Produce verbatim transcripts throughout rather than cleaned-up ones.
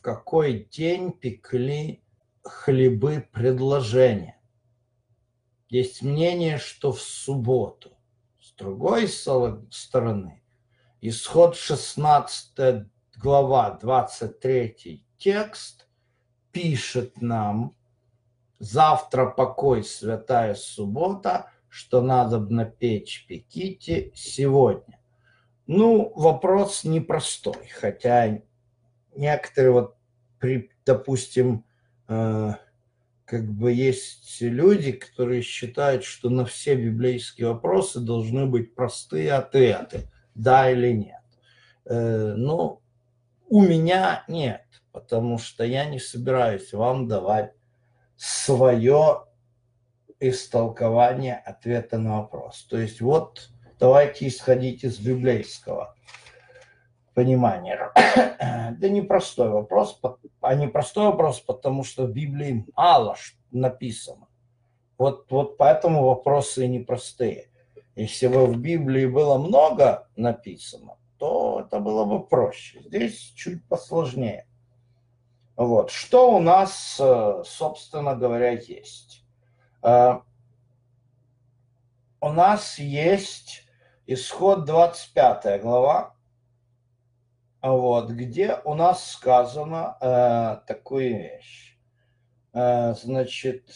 какой день пекли хлебы предложения. Есть мнение, что в субботу. С другой стороны, Исход шестнадцатая глава, двадцать третий текст пишет нам: завтра покой, святая суббота, что надобно печь, пеките сегодня. Ну, вопрос непростой, хотя некоторые, вот, при, допустим, э, как бы есть люди, которые считают, что на все библейские вопросы должны быть простые ответы, да или нет. Э, но у меня нет, потому что я не собираюсь вам давать свое истолкование ответа на вопрос. То есть вот давайте исходить из библейского понимания. Это непростой вопрос, а непростой вопрос, потому что в Библии мало написано. Вот, вот поэтому вопросы и непростые. Если бы в Библии было много написано, то это было бы проще. Здесь чуть посложнее. Вот. Что у нас, собственно говоря, есть? У нас есть Исход двадцать пятая глава, вот, где у нас сказано э, такую вещь. Э, значит,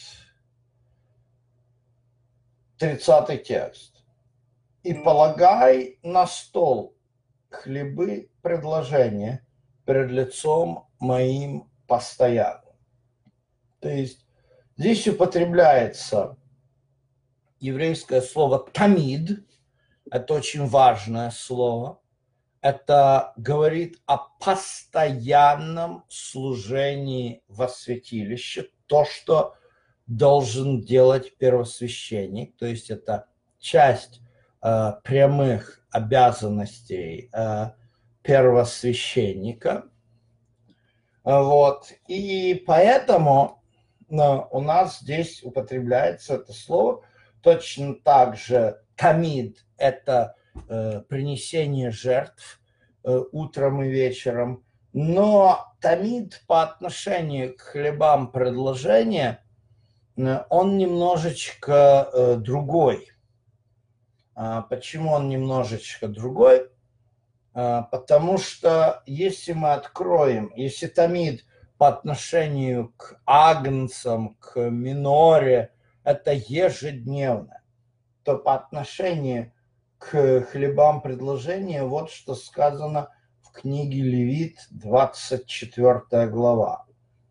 тридцатый текст. «И полагай на стол хлебы предложения пред лицом моим постоянно». То есть здесь употребляется еврейское слово «тамид». Это очень важное слово. Это говорит о постоянном служении во святилище, то, что должен делать первосвященник, то есть это часть э, прямых обязанностей э, первосвященника. Вот. И поэтому э, у нас здесь употребляется это слово. Точно так же тамид – это э, принесение жертв э, утром и вечером. Но тамид по отношению к хлебам предложения, э, он немножечко э, другой. А почему он немножечко другой? А, потому что если мы откроем, если тамид по отношению к агнцам, к миноре, это ежедневно, то по отношению к хлебам предложения вот что сказано в книге Левит, двадцать четвёртая глава.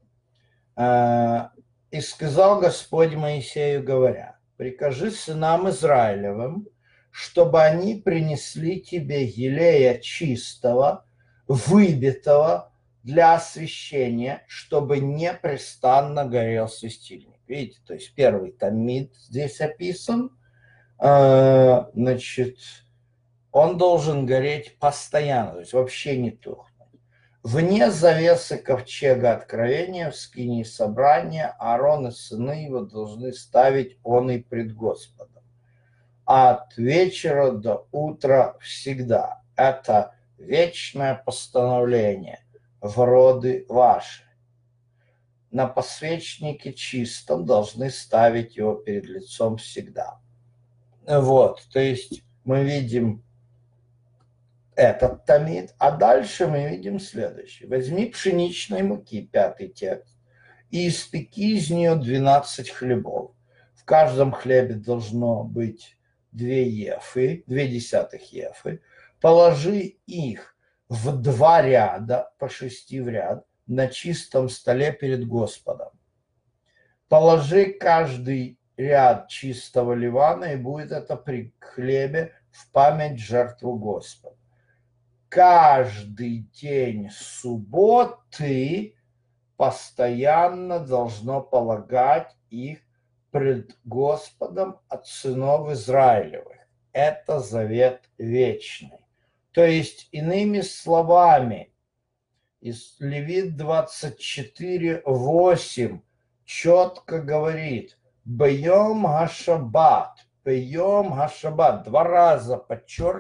«И сказал Господь Моисею, говоря: прикажи сынам Израилевым, чтобы они принесли тебе елея чистого, выбитого для освящения, чтобы непрестанно горел светильник». Видите, то есть первый тамид здесь описан. Значит, он должен гореть постоянно, то есть вообще не тухнуть. Вне завесы ковчега откровения в скинии собрания Аарон и сыны его должны ставить он и пред Господом. От вечера до утра всегда. Это вечное постановление в роды ваши. На посвечнике чистом должны ставить его перед лицом всегда. Вот, то есть мы видим этот тамид, а дальше мы видим следующее. Возьми пшеничной муки, пятый текст, и испеки из нее двенадцать хлебов. В каждом хлебе должно быть две ефы, две десятых ефы. Положи их в два ряда, по шести в ряд, на чистом столе перед Господом. Положи каждый ряд чистого ливана, и будет это при хлебе в память жертву Господа. Каждый день субботы постоянно должно полагать их пред Господом от сынов Израилевых. Это завет вечный. То есть, иными словами, из Левит двадцать четыре восемь четко говорит: «Бьем гашаббат», «Бьем гашаббат», два раза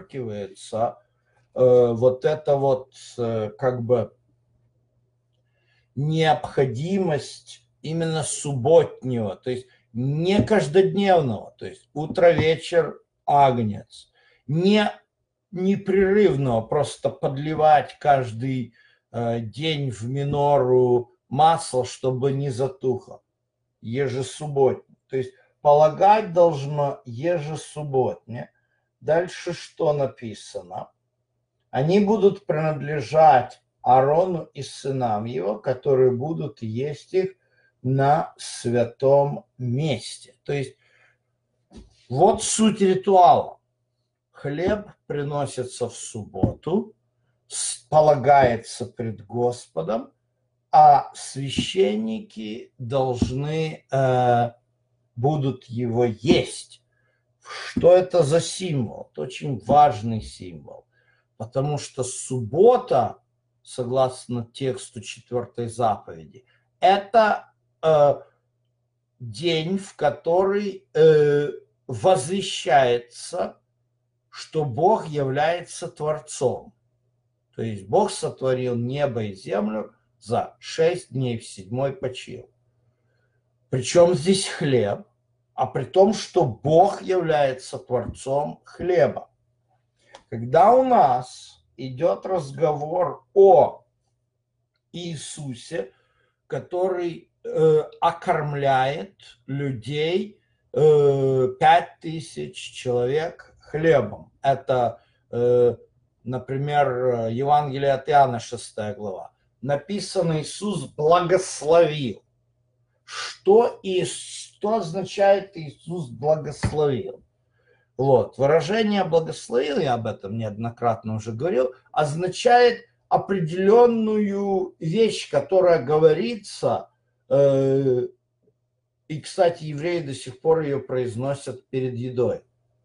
подчеркивается э, вот это вот э, как бы необходимость именно субботнего, то есть не каждодневного, то есть утро-вечер агнец, не непрерывного, просто подливать каждый э, день в минору масло, чтобы не затухло, ежесубботне. То есть полагать должно ежесубботне. Дальше что написано? Они будут принадлежать Аарону и сынам его, которые будут есть их на святом месте. То есть вот суть ритуала. Хлеб приносится в субботу, полагается пред Господом, а священники должны э, будут его есть. Что это за символ? Это очень важный символ, потому что суббота, согласно тексту четвертой заповеди, это э, день, в который э, возвещается, что Бог является Творцом. То есть Бог сотворил небо и землю за шесть дней, в седьмой почил. Причем здесь хлеб, а при том, что Бог является Творцом хлеба. Когда у нас идет разговор о Иисусе, который э, окормляет людей, э, пять тысяч человек хлебом. Это, э, например, Евангелие от Иоанна, шестая глава. Написано, Иисус благословил. Что, и, что означает Иисус благословил? Вот. Выражение «благословил», я об этом неоднократно уже говорил, означает определенную вещь, которая говорится, э, и, кстати, евреи до сих пор ее произносят перед едой.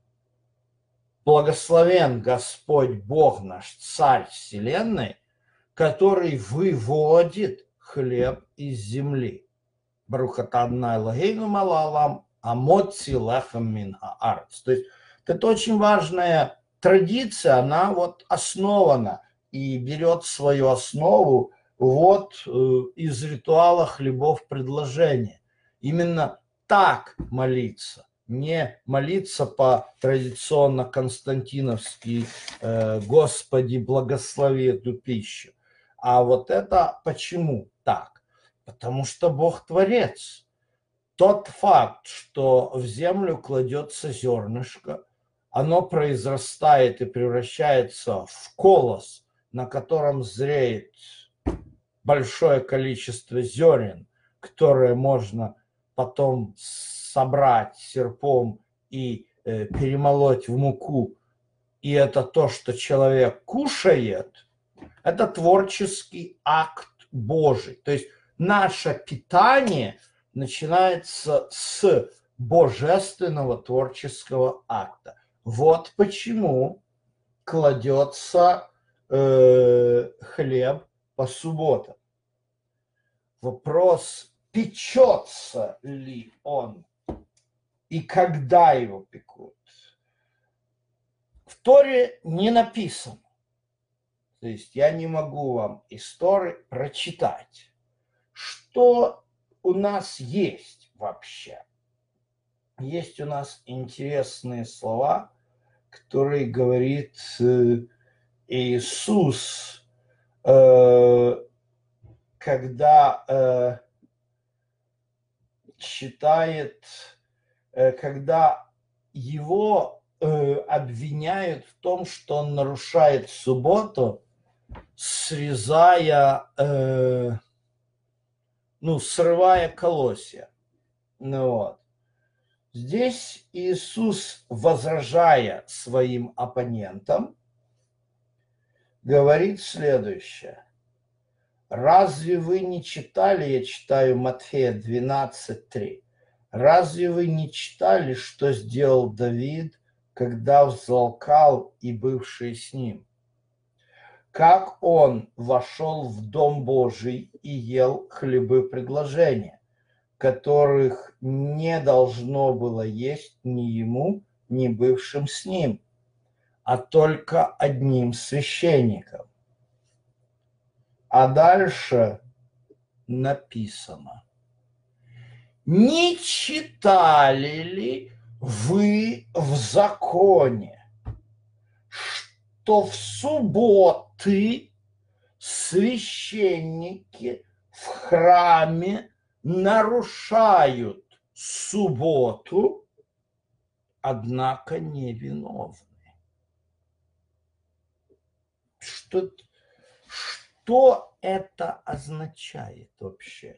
Благословен Господь Бог наш, Царь Вселенной, который выводит хлеб из земли. Барух ата Адонай Элохейну мелech хаолам, амоци лехем мин хаарец. То есть это очень важная традиция, она вот основана и берет свою основу вот э, из ритуала хлебов предложения. Именно так молиться, не молиться по традиционно константиновски э, «Господи, благослови эту пищу», а вот это почему так? Потому что Бог Творец. Тот факт, что в землю кладется зернышко, оно произрастает и превращается в колос, на котором зреет большое количество зерен, которые можно потом собрать серпом и э, перемолоть в муку. И это то, что человек кушает, это творческий акт Божий. То есть наше питание начинается с божественного творческого акта. Вот почему кладется э, хлеб по субботам. Вопрос, печется ли он и когда его пекут. В Торе не написано. То есть я не могу вам из Торы прочитать, что у нас есть вообще. Есть у нас интересные слова, которые говорит Иисус, когда читает, когда его обвиняют в том, что он нарушает субботу, срезая, ну, срывая колосья. Ну, вот. Здесь Иисус, возражая своим оппонентам, говорит следующее. Разве вы не читали, я читаю Матфея двенадцать три, разве вы не читали, что сделал Давид, когда взалкал и бывшие с ним? Как он вошел в Дом Божий и ел хлебы предложения, которых не должно было есть ни ему, ни бывшим с ним, а только одним священником. А дальше написано. Не читали ли вы в законе, что в субботы священники в храме нарушают субботу, однако невиновны? Что, что это означает вообще?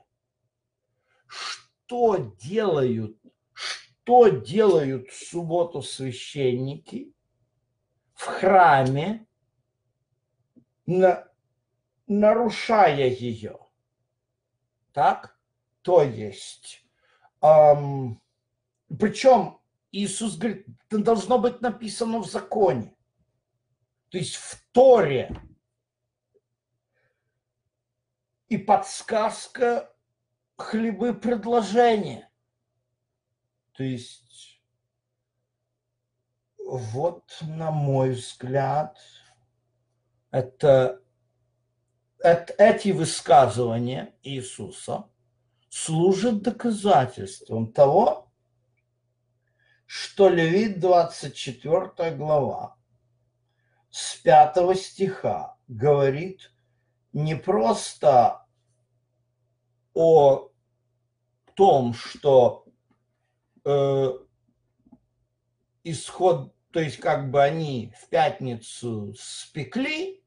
Что делают, что делают в субботу священники в храме, на, нарушая ее? Так? То есть, эм, причем Иисус говорит, это должно быть написано в законе. То есть в Торе. И подсказка хлебы предложения. То есть, вот, на мой взгляд, это, это, эти высказывания Иисуса служат доказательством того, что Левит двадцать четвёртая глава с пятого стиха говорит не просто о том, что э, исход, то есть как бы они в пятницу спекли,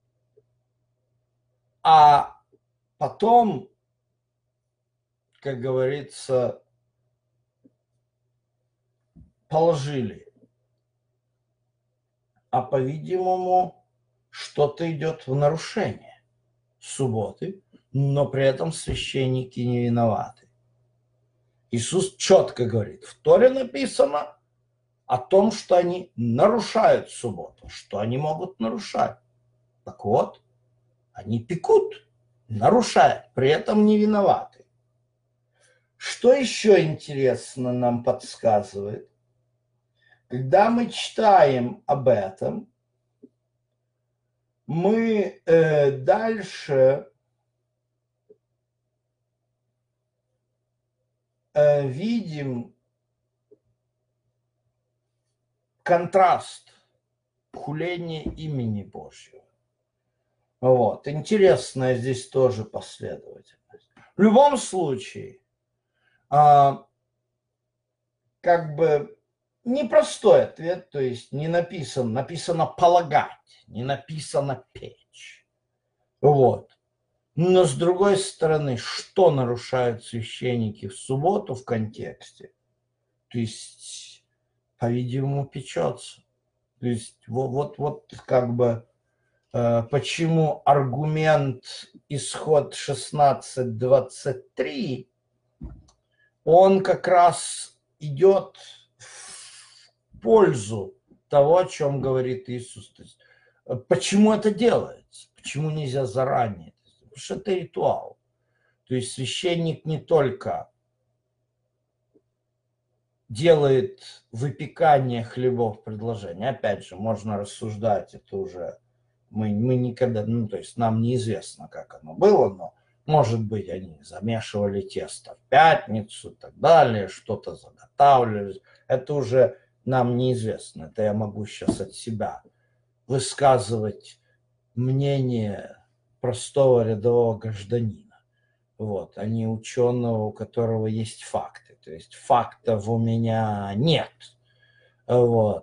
а потом, как говорится, положили. А, по-видимому, что-то идет в нарушение субботы, но при этом священники не виноваты. Иисус четко говорит, в Торе написано о том, что они нарушают субботу, что они могут нарушать. Так вот, они пекут, нарушают, при этом не виноваты. Что еще интересно нам подсказывает? Когда мы читаем об этом, мы э, дальше э, видим контраст хуления имени Божьего. Вот. Интересная здесь тоже последовательность. В любом случае, а, как бы непростой ответ, то есть не написано, написано полагать, не написано печь. Вот. Но с другой стороны, что нарушают священники в субботу в контексте? То есть, по-видимому, печется. То есть вот, вот, вот как бы э, почему аргумент исход шестнадцать двадцать три, он как раз идет в пользу того, о чем говорит Иисус. То есть, почему это делается? Почему нельзя заранее? Потому что это ритуал. То есть священник не только делает выпекание хлебов предложения. Опять же, можно рассуждать, это уже мы, мы никогда, ну, то есть нам неизвестно, как оно было, но, может быть, они замешивали тесто в пятницу и так далее, что-то заготавливали. Это уже нам неизвестно. Это я могу сейчас от себя высказывать мнение простого рядового гражданина. Вот, а не ученого, у которого есть факты. То есть фактов у меня нет. Вот.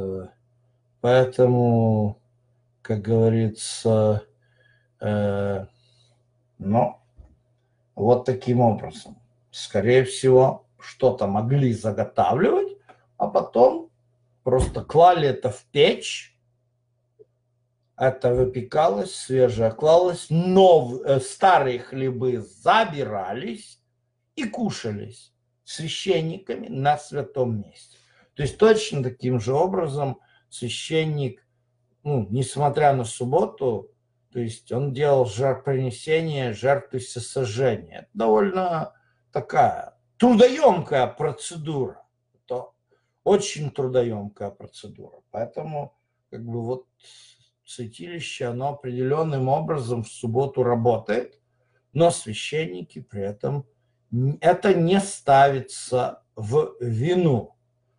Поэтому, как говорится, э, ну, вот таким образом. Скорее всего, что-то могли заготавливать, а потом просто клали это в печь, это выпекалось, свежее клалось, нов... старые хлебы забирались и кушались священниками на святом месте. То есть точно таким же образом священник, ну, несмотря на субботу, то есть он делал жертвопринесение, жертвы всесожжения. Это довольно такая трудоемкая процедура. Это очень трудоемкая процедура. Поэтому как бы вот святилище, оно определенным образом в субботу работает, но священники при этом это не ставится в вину.